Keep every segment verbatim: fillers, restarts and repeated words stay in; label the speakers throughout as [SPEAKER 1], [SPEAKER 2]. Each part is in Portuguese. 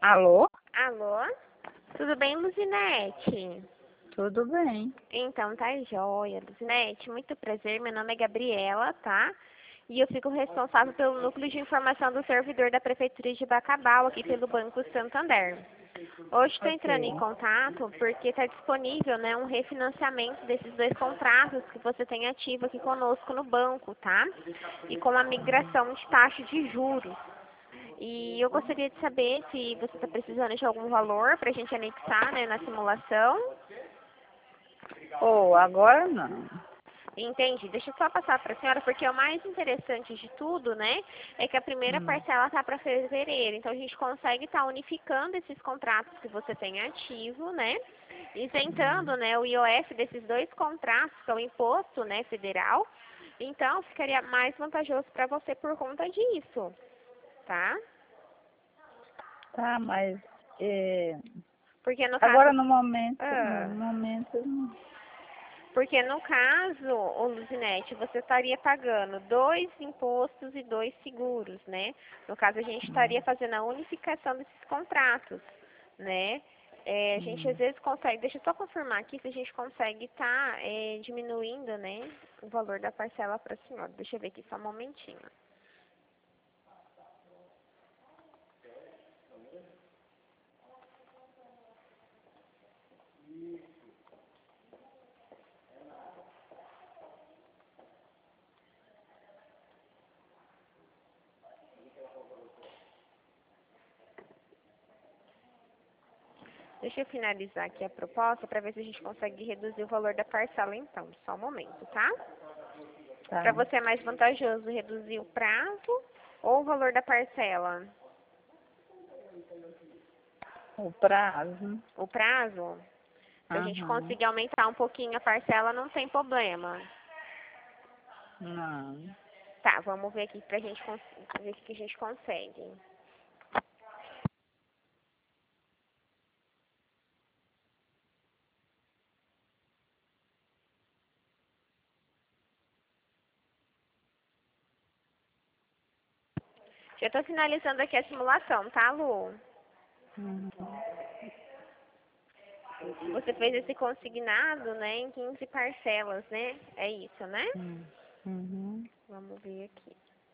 [SPEAKER 1] Alô?
[SPEAKER 2] Alô? Tudo bem, Luzinete?
[SPEAKER 1] Tudo bem.
[SPEAKER 2] Então, tá joia. Luzinete, muito prazer. Meu nome é Gabriela, tá? E eu fico responsável pelo núcleo de informação do servidor da Prefeitura de Bacabal, aqui pelo Banco Santander. Hoje estou entrando
[SPEAKER 1] Ok.
[SPEAKER 2] em contato porque está disponível, né, um refinanciamento desses dois contratos que você tem ativo aqui conosco no banco, tá? E com a migração de taxa de juros. E eu gostaria de saber se você está precisando de algum valor para a gente anexar, né, na simulação.
[SPEAKER 1] Oh, agora não.
[SPEAKER 2] Entendi. Deixa eu só passar para a senhora, porque o mais interessante de tudo, né, é que a primeira
[SPEAKER 1] Hum.
[SPEAKER 2] parcela está para fevereiro. Então, a gente consegue estar unificando esses contratos que você tem ativo, né, isentando, né, o I O F desses dois contratos, que é o imposto, né, federal. Então, ficaria mais vantajoso para você por conta disso, tá?
[SPEAKER 1] Tá, mas é,
[SPEAKER 2] Porque no
[SPEAKER 1] agora
[SPEAKER 2] caso...
[SPEAKER 1] no momento, no
[SPEAKER 2] Ah,
[SPEAKER 1] momento, não.
[SPEAKER 2] porque no caso, ô Luzinete, você estaria pagando dois impostos e dois seguros, né? No caso, a gente estaria
[SPEAKER 1] Hum,
[SPEAKER 2] fazendo a unificação desses contratos, né? É, a gente às
[SPEAKER 1] hum.
[SPEAKER 2] vezes consegue, deixa eu só confirmar aqui se a gente consegue estar diminuindo, né, o valor da parcela para a senhora. Deixa eu ver aqui só um momentinho. Deixa eu finalizar aqui a proposta para ver se a gente consegue reduzir o valor da parcela então. Só um momento, tá? Para
[SPEAKER 1] Tá.
[SPEAKER 2] você é mais vantajoso reduzir o prazo ou o valor da parcela?
[SPEAKER 1] O prazo.
[SPEAKER 2] O prazo? Se a gente
[SPEAKER 1] Aham.
[SPEAKER 2] conseguir aumentar um pouquinho a parcela, não tem problema.
[SPEAKER 1] Não.
[SPEAKER 2] Tá, vamos ver aqui pra gente cons- ver se que a gente consegue. Já estou finalizando aqui a simulação, tá, Lu?
[SPEAKER 1] Uhum.
[SPEAKER 2] Você fez esse consignado, né, em quinze parcelas, né? É isso, né?
[SPEAKER 1] Hum. Uhum.
[SPEAKER 2] Vamos ver aqui.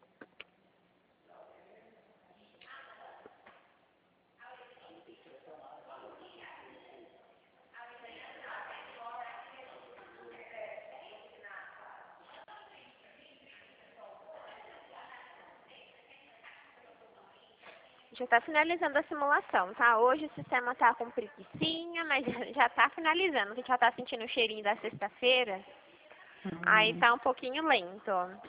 [SPEAKER 2] Já está finalizando a simulação, tá? Hoje o sistema tá com preguicinha, mas já está finalizando. A gente já está sentindo o cheirinho da sexta-feira. Aí
[SPEAKER 1] Uhum.
[SPEAKER 2] tá um pouquinho lento.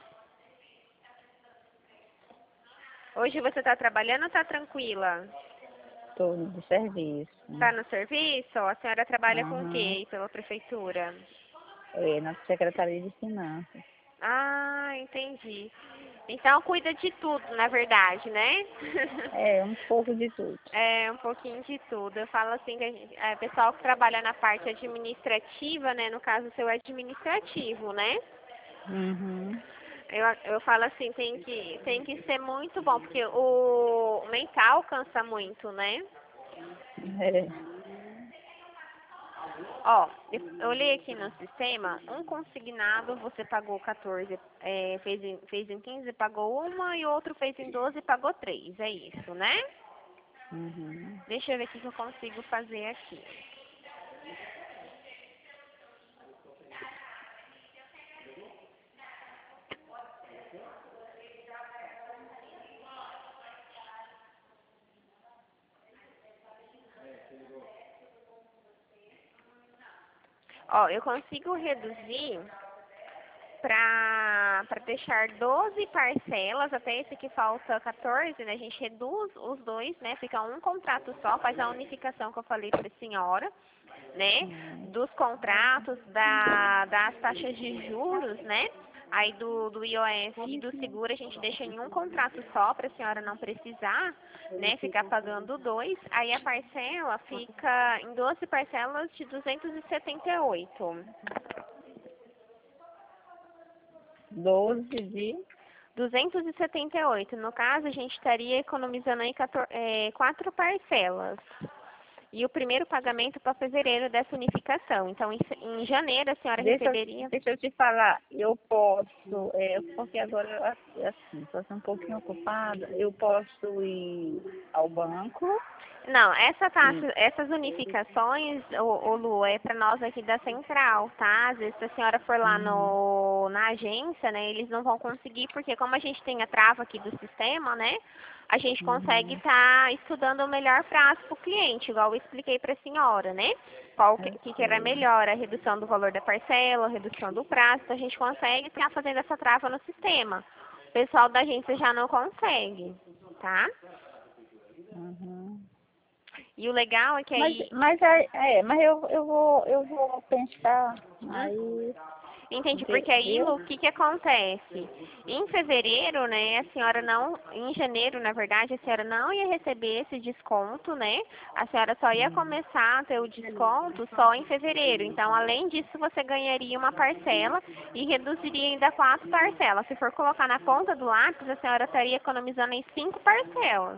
[SPEAKER 2] Hoje você tá trabalhando ou tá tranquila?
[SPEAKER 1] Todo de serviço.
[SPEAKER 2] Tá no serviço? A senhora trabalha com o quê
[SPEAKER 1] Aham.
[SPEAKER 2] aí pela prefeitura?
[SPEAKER 1] É, na Secretaria de Finanças.
[SPEAKER 2] Ah, entendi. Então cuida de tudo, na verdade, né?
[SPEAKER 1] É, um pouco de tudo.
[SPEAKER 2] É, um pouquinho de tudo. Eu falo assim, que a gente, é, pessoal que trabalha na parte administrativa, né? No caso, o seu é administrativo, né?
[SPEAKER 1] Uhum.
[SPEAKER 2] Eu, eu falo assim, tem que, tem que ser muito bom, porque o mental cansa muito, né?
[SPEAKER 1] É.
[SPEAKER 2] Ó, eu eu olhei aqui no sistema, um consignado você pagou quatorze, é, fez, em, fez em quinze, pagou uma, e o outro fez em doze e pagou três, é isso, né?
[SPEAKER 1] Uhum.
[SPEAKER 2] Deixa eu ver o que eu consigo fazer aqui. Ó, eu consigo reduzir para para deixar doze parcelas, até esse que falta quatorze, né? A gente reduz os dois, né? Fica um contrato só, faz a unificação que eu falei para a senhora, né?
[SPEAKER 1] Uhum.
[SPEAKER 2] Dos contratos, da, das taxas de juros, né? Aí do, do I O F e do seguro a gente deixa em um contrato só para a senhora não precisar, né? Ficar pagando dois. Aí a parcela fica em doze parcelas de duzentos e setenta e oito.
[SPEAKER 1] Doze de.
[SPEAKER 2] duzentos e setenta e oito. No caso, a gente estaria economizando aí quator- é, quatro parcelas. E o primeiro pagamento para fevereiro dessa unificação. Então, em, fe- em janeiro, a senhora
[SPEAKER 1] Deixa, eu-
[SPEAKER 2] receberia...
[SPEAKER 1] deixa eu te falar, eu posso, é, porque agora, assim, estou um pouquinho ocupada, eu posso ir ao banco
[SPEAKER 2] Não, essa
[SPEAKER 1] e...
[SPEAKER 2] taxa, essas unificações, ô, ô Lu, é para nós aqui da central, tá? Às vezes, se a senhora for lá
[SPEAKER 1] Uhum,
[SPEAKER 2] no, na agência, né, eles não vão conseguir, porque como a gente tem a trava aqui do sistema, né, a gente consegue
[SPEAKER 1] uhum,
[SPEAKER 2] estar estudando o melhor prazo para o cliente, igual eu expliquei para a senhora, né? Qual que,
[SPEAKER 1] eu
[SPEAKER 2] que que era
[SPEAKER 1] sei.
[SPEAKER 2] melhor, a redução do valor da parcela, a redução do prazo, então a gente consegue estar fazendo essa trava no sistema. O pessoal da agência já não consegue, tá?
[SPEAKER 1] Uhum.
[SPEAKER 2] E o legal é que
[SPEAKER 1] Mas,
[SPEAKER 2] aí...
[SPEAKER 1] mas, é, é, mas eu, eu, vou, eu vou pensar
[SPEAKER 2] Hum?
[SPEAKER 1] aí,
[SPEAKER 2] Entende?
[SPEAKER 1] vi-
[SPEAKER 2] Porque aí
[SPEAKER 1] viu?
[SPEAKER 2] o que que acontece? Em fevereiro, né, a senhora não, em janeiro, na verdade, a senhora não ia receber esse desconto, né? A senhora só ia
[SPEAKER 1] Hum.
[SPEAKER 2] começar a ter o desconto só em fevereiro. Então, além disso, você ganharia uma parcela e reduziria ainda quatro parcelas. Se for colocar na ponta do lápis, a senhora estaria economizando em cinco parcelas.